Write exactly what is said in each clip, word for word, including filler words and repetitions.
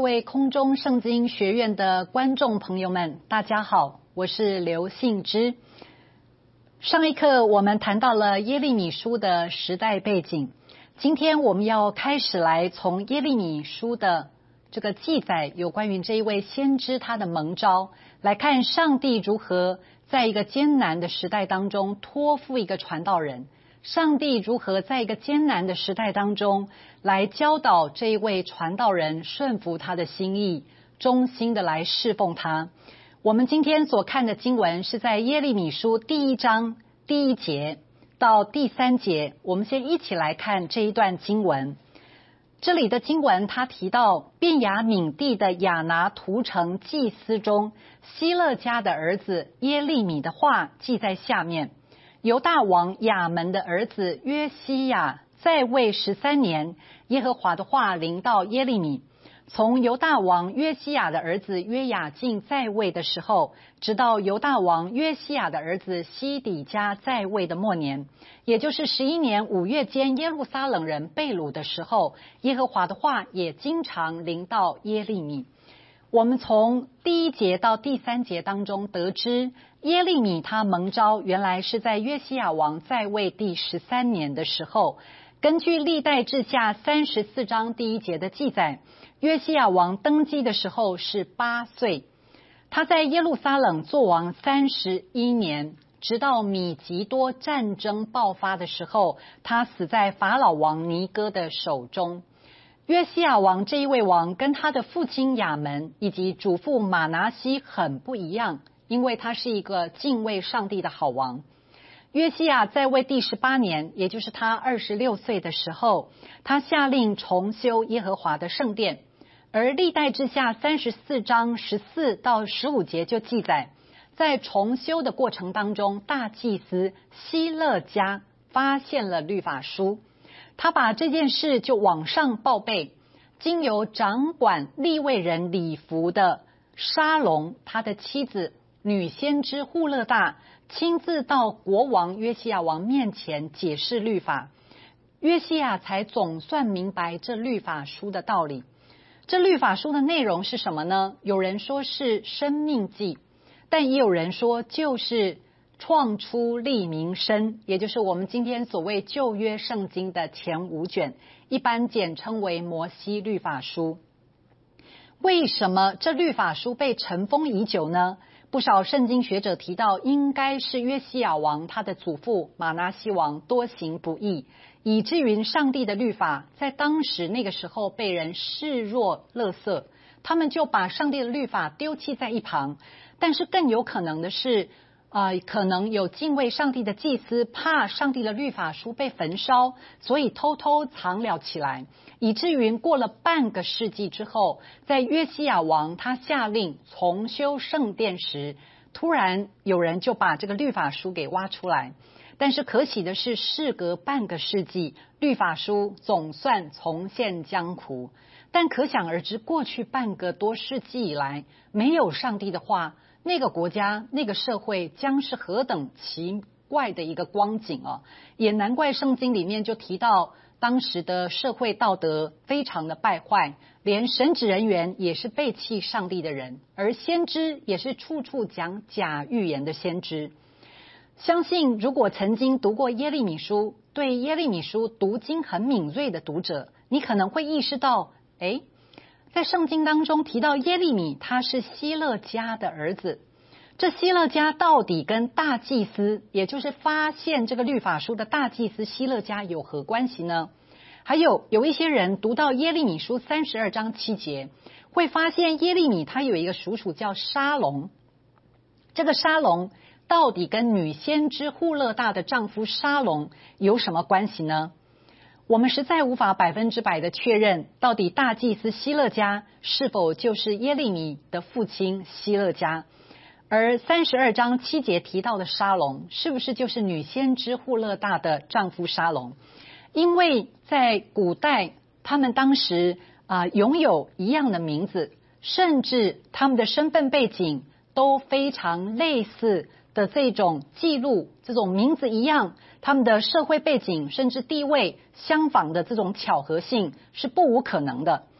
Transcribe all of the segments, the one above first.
位空中圣经学院的观众朋友们，大家好，我是刘信之。上一课我们谈到了耶利米书的时代背景，今天我们要开始来从耶利米书的这个记载有关于这一位先知他的蒙召，来看上帝如何在一个艰难的时代当中托付一个传道人，上帝如何在一个艰难的时代当中来教导这一位传道人顺服他的心意，忠心的来侍奉他。我们今天所看的经文是在耶利米书第一章第一节到第三节，我们先一起来看这一段经文。这里的经文他提到便雅悯地的亚拿图城祭司中希勒家的儿子耶利米的话记在下面。犹大王亚门的儿子约西亚在位十三年，耶和华的话临到耶利米，从犹大王约西亚的儿子约雅敬在位的时候，直到犹大王约西亚的儿子西底家在位的末年，也就是十一年五月间耶路撒冷人被掳的时候，耶和华的话也经常临到耶利米。我们从第一节到第三节当中得知，耶利米他蒙召原来是在约西亚王在位第十三年的时候。根据历代志下三十四章第一节的记载，约西亚王登基的时候是八岁，他在耶路撒冷作王三十一年，直到米吉多战争爆发的时候，他死在法老王尼哥的手中。约西亚王这一位王跟他的父亲亚门以及祖父马拿西很不一样，因为他是一个敬畏上帝的好王。约西亚在位第十八年，也就是他二十六岁的时候，他下令重修耶和华的圣殿。而历代志下三十四章十四到十五节就记载，在重修的过程当中，大祭司希勒家发现了律法书，他把这件事就往上报备，经由掌管利未人礼服的沙龙，他的妻子女先知户勒大亲自到国王约西亚王面前解释律法，约西亚才总算明白这律法书的道理。这律法书的内容是什么呢？有人说是生命记，但也有人说就是创出利民申，也就是我们今天所谓旧约圣经的前五卷，一般简称为摩西律法书。为什么这律法书被尘封已久呢？不少圣经学者提到，应该是约西亚王他的祖父马拿西王多行不义，以至于上帝的律法在当时那个时候被人视若垃圾，他们就把上帝的律法丢弃在一旁。但是更有可能的是呃，可能有敬畏上帝的祭司怕上帝的律法书被焚烧，所以偷偷藏了起来，以至于过了半个世纪之后，在约西亚王他下令重修圣殿时，突然有人就把这个律法书给挖出来。但是可喜的是，事隔半个世纪，律法书总算重现江湖。但可想而知，过去半个多世纪以来，没有上帝的话，那个国家那个社会将是何等奇怪的一个光景啊！也难怪圣经里面就提到当时的社会道德非常的败坏，连神职人员也是背弃上帝的人，而先知也是处处讲假预言的先知。相信如果曾经读过耶利米书，对耶利米书读经很敏锐的读者，你可能会意识到，诶在圣经当中提到耶利米他是希勒家的儿子，这希勒家到底跟大祭司，也就是发现这个律法书的大祭司希勒家有何关系呢？还有有一些人读到耶利米书三十二章七节，会发现耶利米他有一个叔叔叫沙龙，这个沙龙到底跟女先知户勒大的丈夫沙龙有什么关系呢？我们实在无法百分之百的确认，到底大祭司希勒家是否就是耶利米的父亲希勒家，而三十二章七节提到的沙龙，是不是就是女先知户勒大的丈夫沙龙？因为在古代，他们当时啊、呃、拥有一样的名字，甚至他们的身份背景都非常类似的这种记录，这种名字一样，他们的社会背景甚至地位相仿的这种巧合性是不无可能的。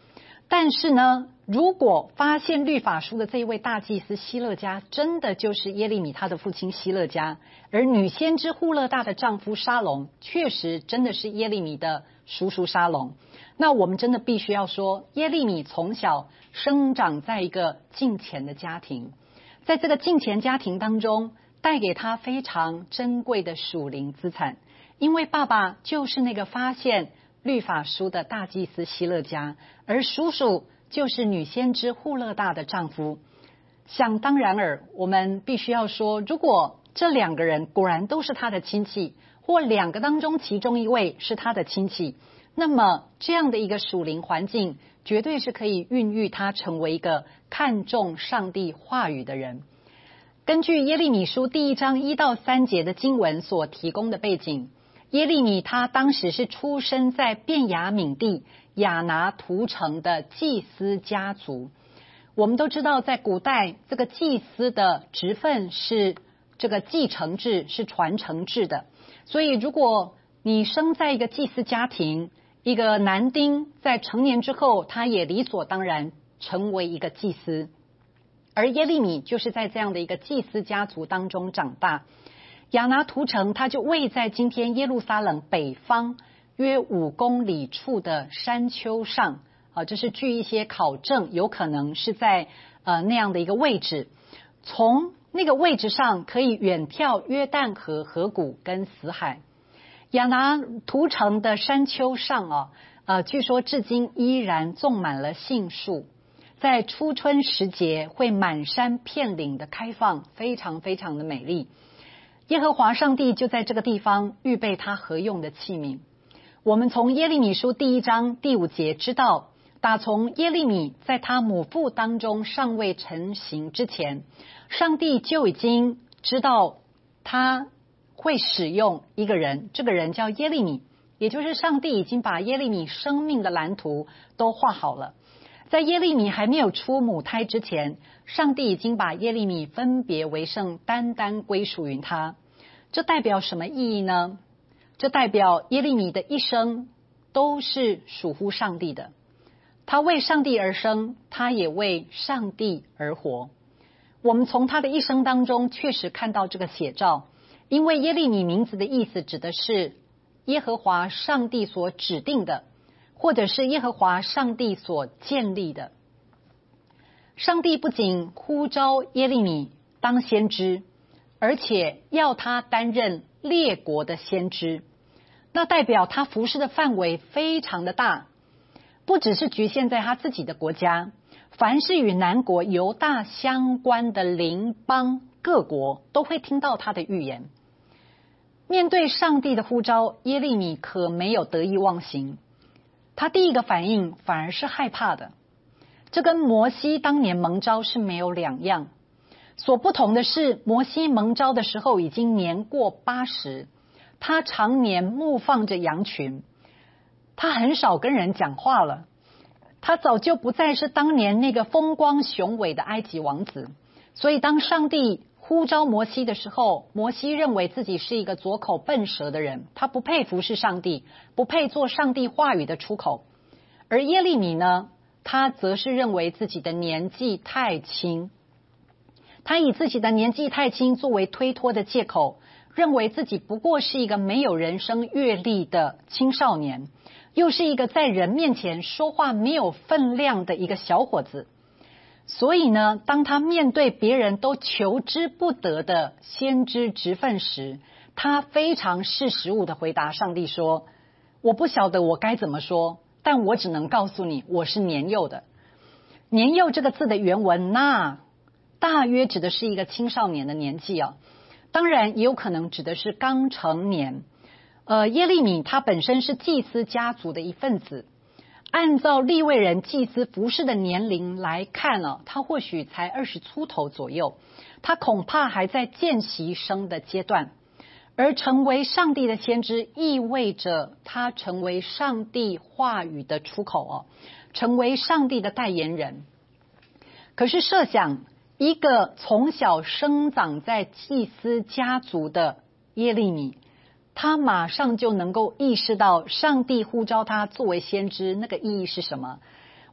但是呢，如果发现律法书的这一位大祭司希勒家真的就是耶利米他的父亲希勒家，而女先知户勒大的丈夫沙龙确实真的是耶利米的叔叔沙龙，那我们真的必须要说，耶利米从小生长在一个敬虔的家庭，在这个敬虔家庭当中带给他非常珍贵的属灵资产，因为爸爸就是那个发现律法书的大祭司希勒家，而叔叔就是女先知户勒大的丈夫。想当然尔，我们必须要说，如果这两个人果然都是他的亲戚，或两个当中其中一位是他的亲戚，那么这样的一个属灵环境绝对是可以孕育他成为一个看重上帝话语的人。根据耶利米书第一章一到三节的经文所提供的背景，耶利米他当时是出生在便雅悯地亚拿图城的祭司家族。我们都知道，在古代这个祭司的职分是这个继承制，是传承制的，所以如果你生在一个祭司家庭，一个男丁在成年之后，他也理所当然成为一个祭司，而耶利米就是在这样的一个祭司家族当中长大。亚拿图城它就位在今天耶路撒冷北方约五公里处的山丘上，啊，这是据一些考证，有可能是在呃那样的一个位置。从那个位置上可以远眺约旦河河谷跟死海。亚拿图城的山丘上啊，呃，据说至今依然种满了杏树，在初春时节会满山遍岭的开放，非常非常的美丽。耶和华上帝就在这个地方预备他合用的器皿。我们从耶利米书第一章第五节知道，打从耶利米在他母腹当中尚未成形之前，上帝就已经知道他会使用一个人，这个人叫耶利米，也就是上帝已经把耶利米生命的蓝图都画好了。在耶利米还没有出母胎之前，上帝已经把耶利米分别为圣，单单归属于他。这代表什么意义呢？这代表耶利米的一生都是属乎上帝的，他为上帝而生，他也为上帝而活。我们从他的一生当中确实看到这个写照，因为耶利米名字的意思指的是耶和华上帝所指定的，或者是耶和华上帝所建立的。上帝不仅呼召耶利米当先知，而且要他担任列国的先知，那代表他服事的范围非常的大，不只是局限在他自己的国家，凡是与南国犹大相关的邻邦各国都会听到他的预言。面对上帝的呼召，耶利米可没有得意忘形，他第一个反应反而是害怕的。这跟摩西当年蒙召是没有两样，所不同的是，摩西蒙召的时候已经年过八十，他常年牧放着羊群，他很少跟人讲话了，他早就不再是当年那个风光雄伟的埃及王子。所以当上帝呼召摩西的时候，摩西认为自己是一个左口笨舌的人，他不配服侍上帝，不配做上帝话语的出口。而耶利米呢，他则是认为自己的年纪太轻，他以自己的年纪太轻作为推脱的借口，认为自己不过是一个没有人生阅历的青少年，又是一个在人面前说话没有分量的一个小伙子。所以呢，当他面对别人都求之不得的先知职分时，他非常识时务的回答上帝说，我不晓得我该怎么说，但我只能告诉你，我是年幼的。年幼这个字的原文，那大约指的是一个青少年的年纪啊，当然也有可能指的是刚成年。呃，耶利米他本身是祭司家族的一份子，按照利未人祭司服事的年龄来看呢、啊，他或许才二十出头左右，他恐怕还在见习生的阶段。而成为上帝的先知，意味着他成为上帝话语的出口哦，成为上帝的代言人。可是设想一个从小生长在祭司家族的耶利米，他马上就能够意识到上帝呼召他作为先知那个意义是什么。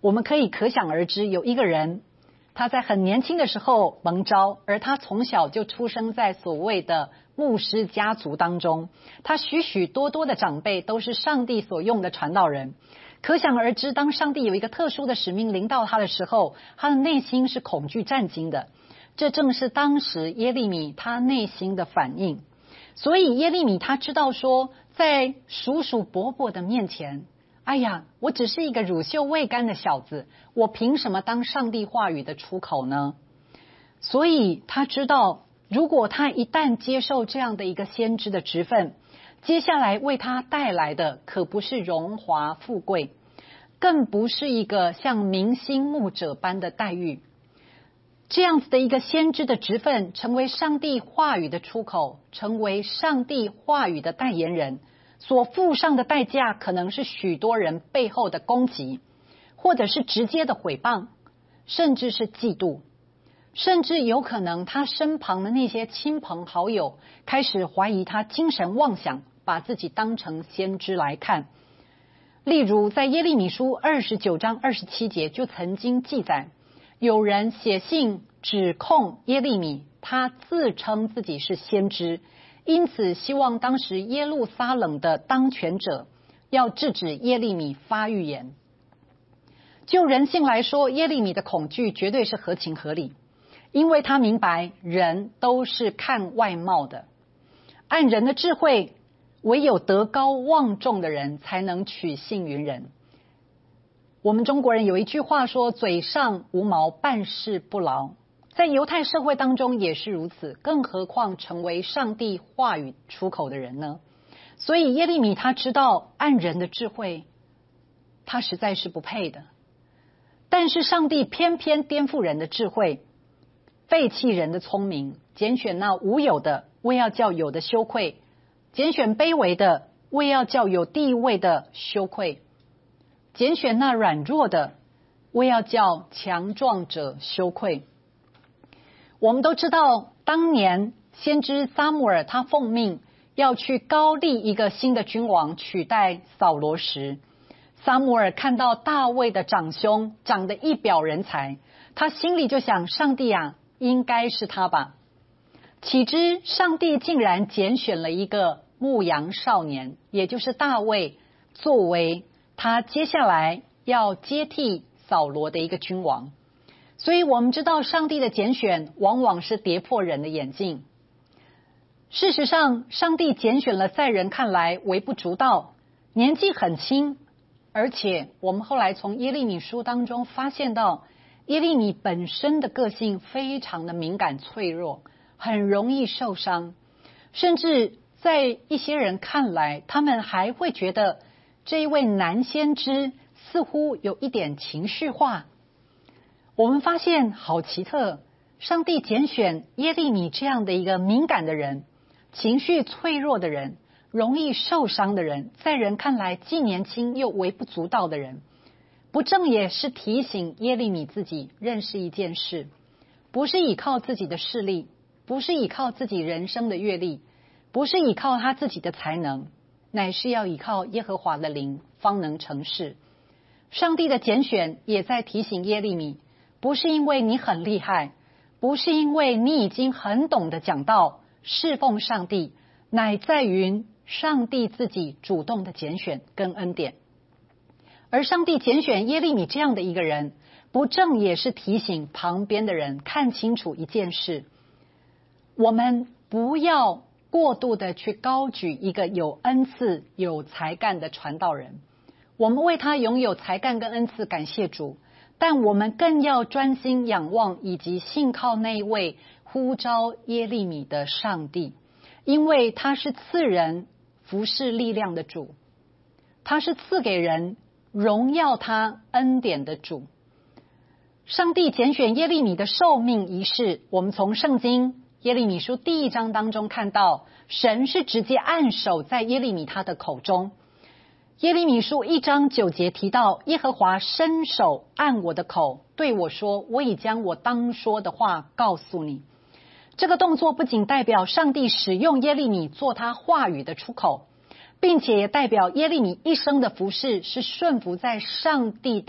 我们可以可想而知，有一个人他在很年轻的时候蒙召，而他从小就出生在所谓的牧师家族当中，他许许多多的长辈都是上帝所用的传道人。可想而知，当上帝有一个特殊的使命临到他的时候，他的内心是恐惧战惊的。这正是当时耶利米他内心的反应。所以耶利米他知道说，在叔叔伯伯的面前，哎呀，我只是一个乳臭未干的小子，我凭什么当上帝话语的出口呢？所以他知道，如果他一旦接受这样的一个先知的职分，接下来为他带来的可不是荣华富贵，更不是一个像明星牧者般的待遇。这样子的一个先知的职分，成为上帝话语的出口，成为上帝话语的代言人，所付上的代价可能是许多人背后的攻击，或者是直接的毁谤，甚至是嫉妒，甚至有可能他身旁的那些亲朋好友开始怀疑他精神妄想，把自己当成先知来看。例如在耶利米书二十九章二十七节就曾经记载，有人写信指控耶利米，他自称自己是先知，因此希望当时耶路撒冷的当权者要制止耶利米发预言。就人性来说，耶利米的恐惧绝对是合情合理，因为他明白人都是看外貌的，按人的智慧，唯有德高望重的人才能取信于人。我们中国人有一句话说，嘴上无毛，办事不牢。在犹太社会当中也是如此，更何况成为上帝话语出口的人呢？所以耶利米他知道，按人的智慧，他实在是不配的。但是上帝偏偏颠覆人的智慧，废弃人的聪明，拣选那无有的，为要叫有的羞愧；拣选卑微的，为要叫有地位的羞愧；拣选那软弱的，为要叫强壮者羞愧。我们都知道，当年先知撒母耳他奉命要去高立一个新的君王取代扫罗时，撒母耳看到大卫的长兄长得一表人才，他心里就想，上帝啊，应该是他吧。岂知上帝竟然拣选了一个牧羊少年，也就是大卫，作为他接下来要接替扫罗的一个君王。所以我们知道，上帝的拣选往往是跌破人的眼镜。事实上，上帝拣选了在人看来微不足道，年纪很轻，而且我们后来从耶利米书当中发现到，耶利米本身的个性非常的敏感脆弱，很容易受伤，甚至在一些人看来，他们还会觉得这一位男先知似乎有一点情绪化。我们发现好奇特，上帝拣选耶利米这样的一个敏感的人，情绪脆弱的人，容易受伤的人，在人看来既年轻又微不足道的人，不正也是提醒耶利米自己认识一件事，不是依靠自己的势力，不是依靠自己人生的阅历，不是依靠他自己的才能，乃是要依靠耶和华的灵方能成事。上帝的拣选也在提醒耶利米，不是因为你很厉害，不是因为你已经很懂得讲道侍奉上帝，乃在于上帝自己主动的拣选跟恩典。而上帝拣选耶利米这样的一个人，不正也是提醒旁边的人看清楚一件事，我们不要过度的去高举一个有恩赐有才干的传道人，我们为他拥有才干跟恩赐感谢主，但我们更要专心仰望以及信靠那一位呼召耶利米的上帝，因为他是赐人服侍力量的主，他是赐给人荣耀他恩典的主。上帝拣选耶利米的受命仪式，我们从圣经耶利米书第一章当中看到，神是直接按手在耶利米他的口中。耶利米书一章九节提到，耶和华伸手按我的口，对我说，我已将我当说的话告诉你。这个动作不仅代表上帝使用耶利米做他话语的出口，并且也代表耶利米一生的服事是顺服在上帝的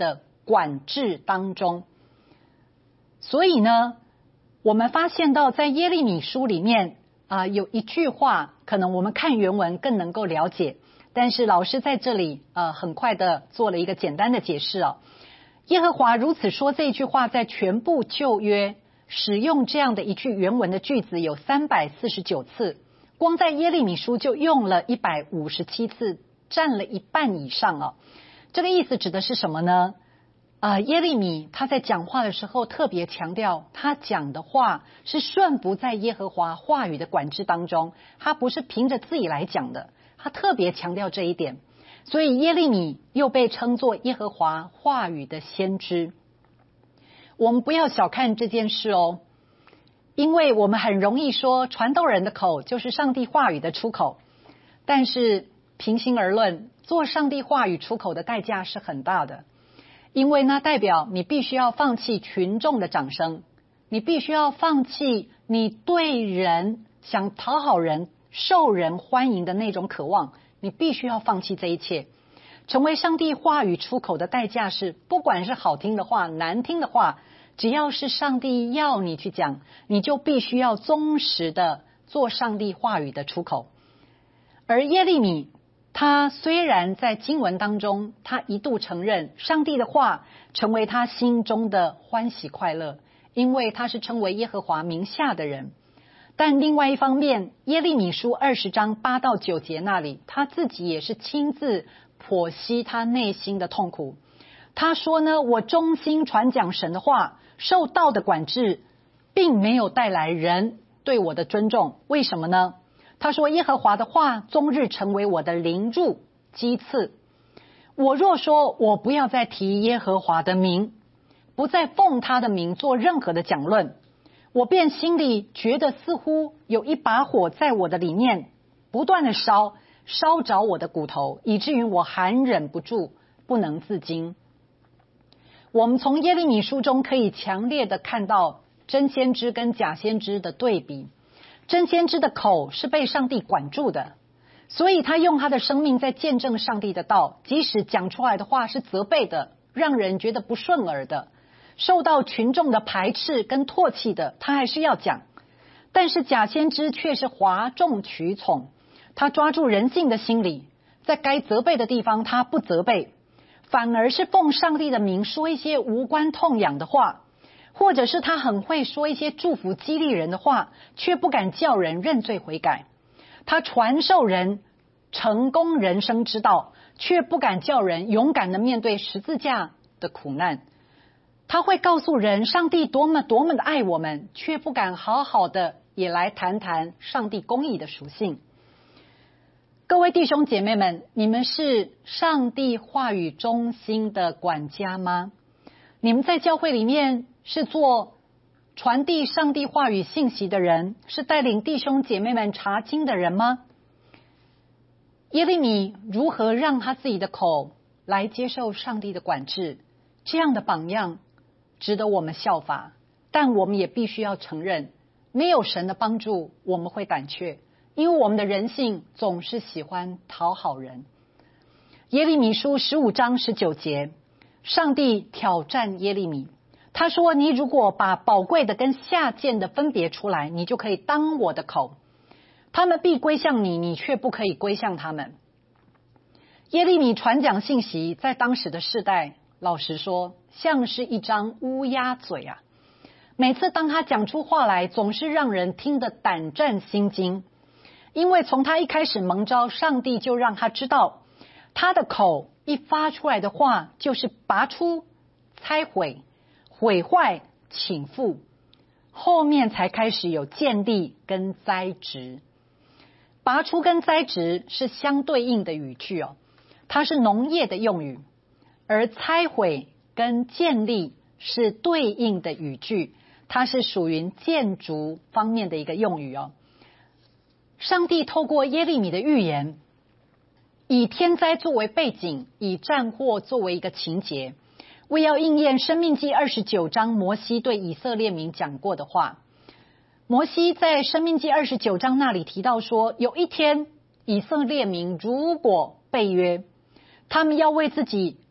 管制当中。所以呢，我们发现到在耶利米书里面啊、呃，有一句话，可能我们看原文更能够了解，但是老师在这里呃很快的做了一个简单的解释哦。耶和华如此说，这句话在全部旧约使用这样的一句原文的句子有三百四十九次，光在耶利米书就用了一百五十七次，占了一半以上哦。这个意思指的是什么呢？呃，耶利米他在讲话的时候特别强调，他讲的话是顺服在耶和华话语的管制当中，他不是凭着自己来讲的，他特别强调这一点。所以耶利米又被称作耶和华话语的先知。我们不要小看这件事哦，因为我们很容易说传道人的口就是上帝话语的出口，但是平心而论，做上帝话语出口的代价是很大的，因为那代表你必须要放弃群众的掌声，你必须要放弃你对人想讨好人、受人欢迎的那种渴望，你必须要放弃这一切。成为上帝话语出口的代价是，不管是好听的话、难听的话，只要是上帝要你去讲，你就必须要忠实的做上帝话语的出口。而耶利米他虽然在经文当中，他一度承认上帝的话成为他心中的欢喜快乐，因为他是称为耶和华名下的人。但另外一方面，耶利米书二十章八到九节那里，他自己也是亲自剖析他内心的痛苦。他说呢，我忠心传讲神的话，受道的管制，并没有带来人对我的尊重。为什么呢？他说，耶和华的话终日成为我的凌辱讥刺。我若说我不要再提耶和华的名，不再奉他的名做任何的讲论，我便心里觉得似乎有一把火在我的里面不断的烧，烧着我的骨头，以至于我含忍不住，不能自禁。我们从耶利米书中可以强烈的看到真先知跟假先知的对比。真先知的口是被上帝管住的，所以他用他的生命在见证上帝的道，即使讲出来的话是责备的，让人觉得不顺耳的，受到群众的排斥跟唾弃的，他还是要讲。但是假先知却是哗众取宠，他抓住人性的心理，在该责备的地方他不责备，反而是奉上帝的名说一些无关痛痒的话，或者是他很会说一些祝福激励人的话，却不敢叫人认罪悔改。他传授人成功人生之道，却不敢叫人勇敢的面对十字架的苦难。他会告诉人上帝多么多么的爱我们，却不敢好好的也来谈谈上帝公义的属性。各位弟兄姐妹们，你们是上帝话语中心的管家吗？你们在教会里面是做传递上帝话语信息的人，是带领弟兄姐妹们查经的人吗？耶利米如何让他自己的口来接受上帝的管制，这样的榜样值得我们效法，但我们也必须要承认，没有神的帮助我们会胆怯，因为我们的人性总是喜欢讨好人。耶利米书十五章十九节，上帝挑战耶利米，他说，你如果把宝贵的跟下贱的分别出来，你就可以当我的口，他们必归向你，你却不可以归向他们。耶利米传讲信息在当时的世代，老实说像是一张乌鸦嘴啊，每次当他讲出话来，总是让人听得胆战心惊，因为从他一开始蒙召，上帝就让他知道，他的口一发出来的话就是拔出、拆毁、毁坏、倾覆，后面才开始有建立跟栽植。拔出跟栽植是相对应的语句哦，它是农业的用语，而拆毁跟建立是对应的语句，它是属于建筑方面的一个用语哦。上帝透过耶利米的预言，以天灾作为背景，以战祸作为一个情节，为要应验申命记二十九章摩西对以色列民讲过的话。摩西在申命记二十九章那里提到说，有一天以色列民如果背约，他们要为自己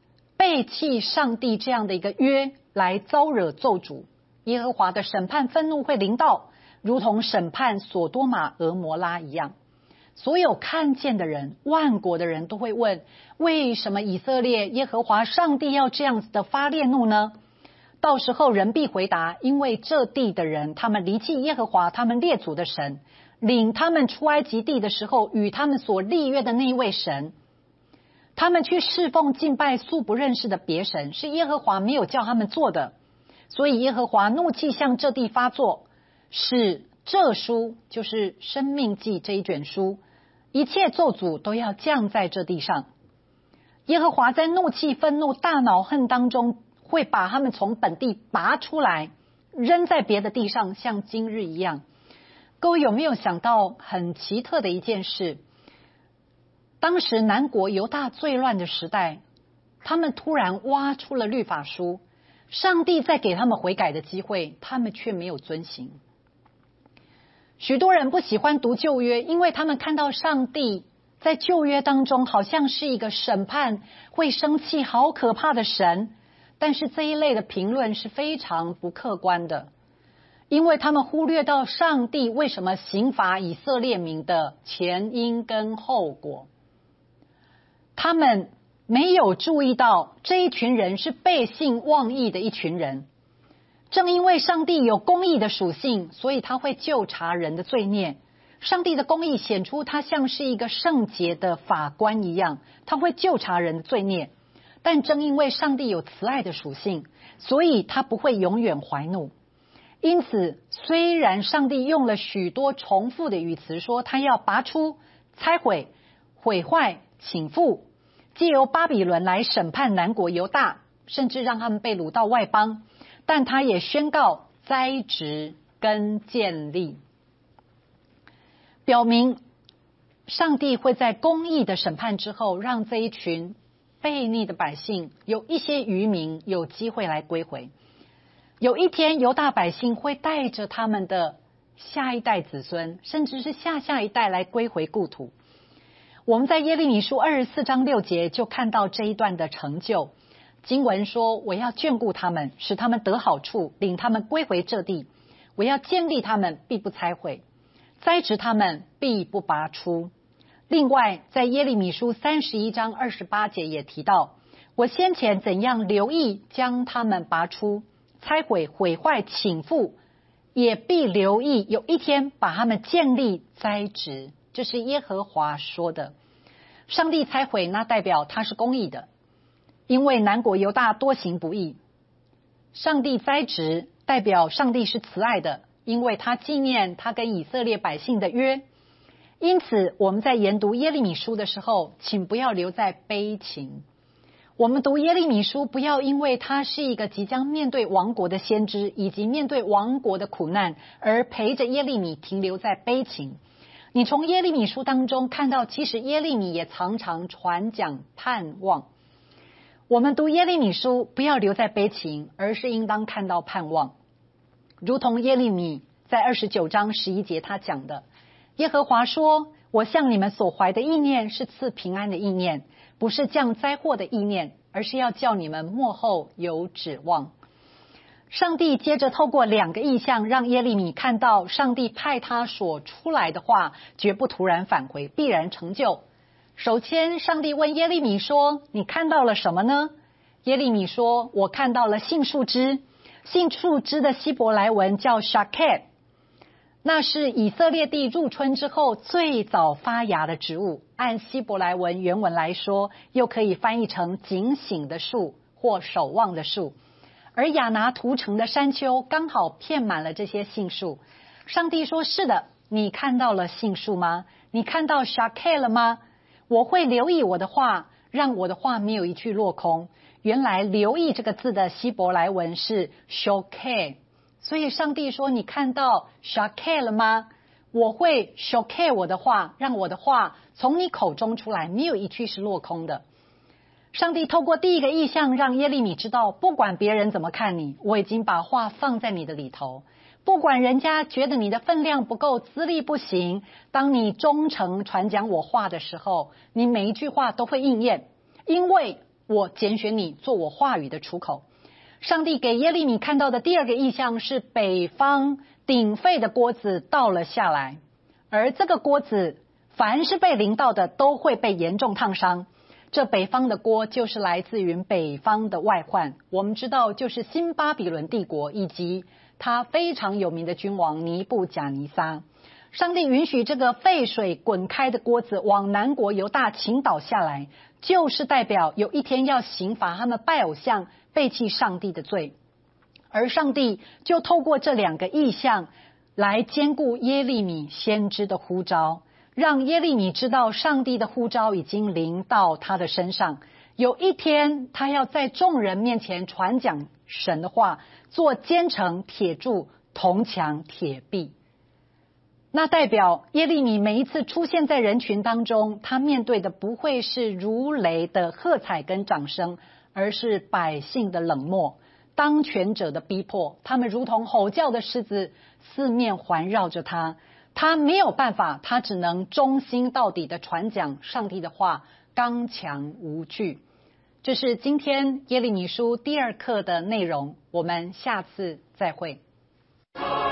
背弃上帝这样的一个约来招惹咒诅，耶和华的审判愤怒会临到，如同审判所多玛俄摩拉一样。所有看见的人，万国的人都会问，为什么以色列耶和华上帝要这样子的发烈怒呢？到时候人必回答，因为这地的人，他们离弃耶和华他们列祖的神，领他们出埃及地的时候与他们所立约的那一位神，他们去侍奉敬拜素不认识的别神，是耶和华没有叫他们做的，所以耶和华怒气向这地发作，使这书就是生命记这一卷书，一切咒诅都要降在这地上。耶和华在怒气愤怒大恼恨当中，会把他们从本地拔出来，扔在别的地上，像今日一样。各位有没有想到很奇特的一件事？当时南国犹大最乱的时代，他们突然挖出了律法书，上帝在给他们悔改的机会，他们却没有遵行。许多人不喜欢读旧约，因为他们看到上帝在旧约当中好像是一个审判会生气好可怕的神，但是这一类的评论是非常不客观的，因为他们忽略到上帝为什么刑罚以色列民的前因跟后果。他们没有注意到这一群人是背信忘义的一群人，正因为上帝有公义的属性，所以他会究察人的罪孽。上帝的公义显出他像是一个圣洁的法官一样，他会究察人的罪孽。但正因为上帝有慈爱的属性，所以他不会永远怀怒。因此虽然上帝用了许多重复的语词，说他要拔出、拆毁、毁坏、倾覆，藉由巴比伦来审判南国犹大，甚至让他们被掳到外邦，但他也宣告栽植跟建立，表明上帝会在公义的审判之后，让这一群悖逆的百姓有一些渔民有机会来归回。有一天犹大百姓会带着他们的下一代子孙，甚至是下下一代来归回故土。我们在耶利米书二十四章六节就看到这一段的成就。经文说，我要眷顾他们，使他们得好处，领他们归回这地。我要建立他们，必不拆毁；栽植他们，必不拔出。另外在耶利米书三十一章二十八节也提到，我先前怎样留意将他们拔出、拆毁、毁坏、倾覆，也必留意有一天把他们建立、栽植。这是耶和华说的。上帝拆毁，那代表他是公义的，因为南国犹大多行不义。上帝栽植，代表上帝是慈爱的，因为他纪念他跟以色列百姓的约。因此我们在研读耶利米书的时候，请不要留在悲情。我们读耶利米书，不要因为他是一个即将面对亡国的先知，以及面对亡国的苦难，而陪着耶利米停留在悲情。你从耶利米书当中看到，其实耶利米也常常传讲盼望。我们读耶利米书，不要留在悲情，而是应当看到盼望。如同耶利米在二十九章十一节他讲的，耶和华说，我向你们所怀的意念是赐平安的意念，不是降灾祸的意念，而是要叫你们末后有指望。上帝接着透过两个异象，让耶利米看到上帝派他所出来的话绝不突然返回，必然成就。首先上帝问耶利米说，你看到了什么呢？耶利米说，我看到了杏树枝。杏树枝的希伯来文叫 shakeh， 那是以色列地入春之后最早发芽的植物，按希伯来文原文来说，又可以翻译成警醒的树或守望的树。而亚拿图城的山丘刚好遍满了这些杏树。上帝说，是的，你看到了杏树吗？你看到 shakeh 了吗？我会留意我的话，让我的话没有一句落空。原来留意这个字的希伯来文是 shokeh， 所以上帝说，你看到 shakeh 了吗？我会 shokeh 我的话，让我的话从你口中出来，没有一句是落空的。上帝透过第一个异象让耶利米知道，不管别人怎么看你，我已经把话放在你的里头。不管人家觉得你的分量不够，资历不行，当你忠诚传讲我话的时候，你每一句话都会应验，因为我拣选你做我话语的出口。上帝给耶利米看到的第二个异象是北方鼎沸的锅子倒了下来，而这个锅子凡是被淋到的都会被严重烫伤。这北方的锅就是来自于北方的外患，我们知道就是新巴比伦帝国以及他非常有名的君王尼布甲尼撒。上帝允许这个沸水滚开的锅子往南国犹大倾倒下来，就是代表有一天要刑罚他们拜偶像背弃上帝的罪。而上帝就透过这两个异象来兼顾耶利米先知的呼召，让耶利米知道上帝的呼召已经临到他的身上，有一天他要在众人面前传讲神的话，做坚城铁柱铜墙铁壁。那代表耶利米每一次出现在人群当中，他面对的不会是如雷的喝彩跟掌声，而是百姓的冷漠，当权者的逼迫，他们如同吼叫的狮子，四面环绕着他。他没有办法，他只能忠心到底的传讲上帝的话，刚强无惧。这是今天耶利米书第二课的内容，我们下次再会。